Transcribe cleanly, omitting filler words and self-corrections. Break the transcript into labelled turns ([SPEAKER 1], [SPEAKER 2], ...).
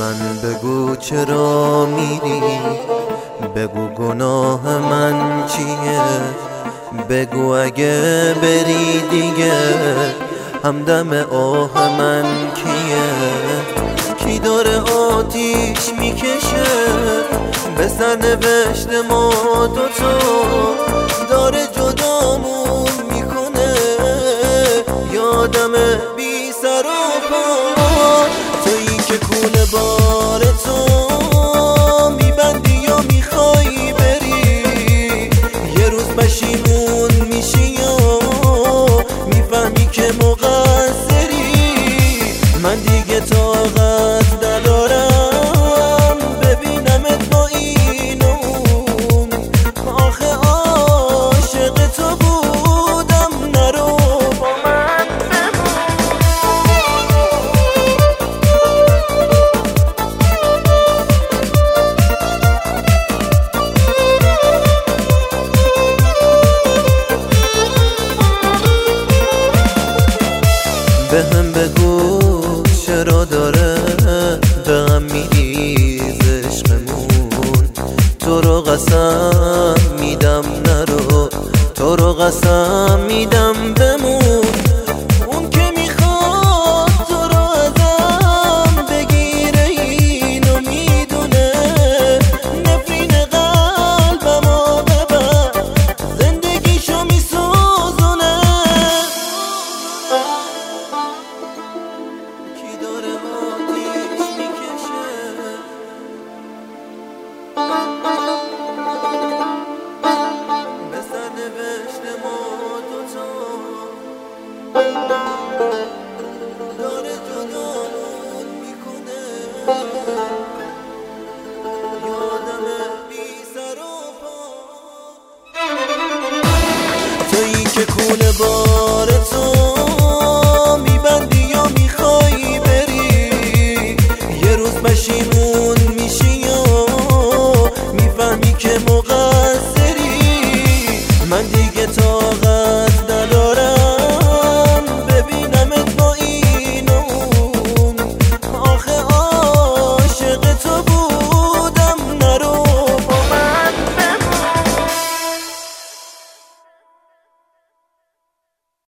[SPEAKER 1] من بگو چرا میری، بگو گناه من چیه، بگو اگه بری دیگه همدم آه من کیه. کی داره آتیش میکشه به سرنوشت ما دوتا، داره جدامون میکنه یادم بی سر و پا. تویی که کوله بار تو میبندی یا میخوای بری، یه روز پشیمون میشی یا میفهمی که مقصری. من دیگه طاقت ندارم ببینمت با این و اون، آخه عاشق تو بودم نرو با من بهم بگو چرا داره به هم میریز عشقمون. تو رو قسم میدم نرو، تو رو قسم میدم بمون. اون که میخواد تو رو ازم بگیره اینو میدونه، نفرین قلبمو ببر زندگیشو میسوزونه. کی داره آتیش میکشه به سرنوشت ما دوتا، داره جدامون میکنه یادم بی سر و پا. تویی که کوله بار تو